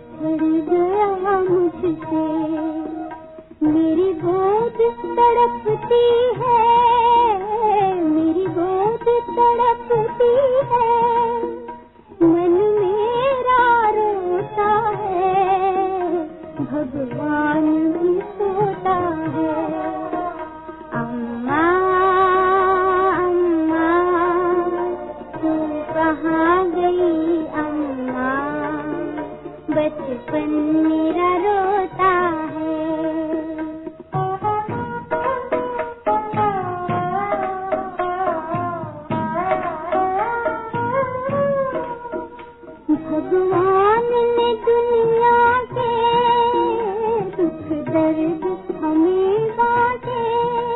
बिछड़ गया मुझसे। मेरी गोद तड़पती है, मेरी गोद तड़पती है, मन मेरा रोता है, भगवान भी सोता है। अम्मा अम्मा तू कहाँ गई अम्मा, बचपन मेरा रोता है। भगवान ने दुनिया के दुख दर्द हमें बांटे,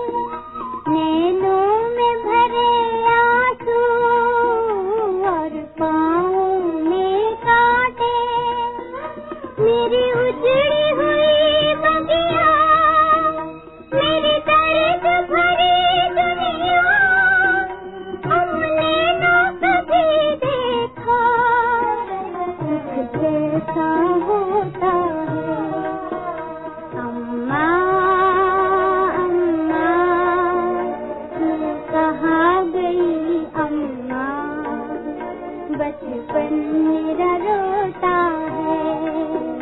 नैनों में भरे आंसू और पाँव में कांटे। मेरी उजड़ी हुई बगिया, मेरी दर्द भरी दुनिया, हमने ना कभी देखा कैसा होता है। अम्मा अम्मा तू कहाँ गई अम्मा, बचपन मेरा रोता है।